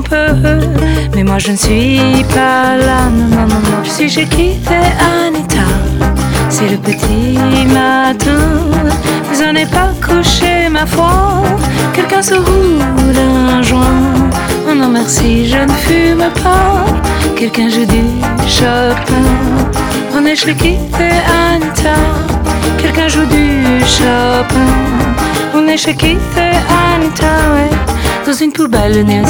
peu. Mais moi je ne suis pas là, non, non, non, non. Si j'ai quitté Anita, c'est le petit matin. Vous en êtes pas couché, ma foi. Quelqu'un se roule un joint. Oh non merci, je ne fume pas. Quelqu'un joue du Chopin. On est chez quitté Anita. Quelqu'un joue du Chopin. On est chez quitté Anita, ouais. Dans une poubelle, le nez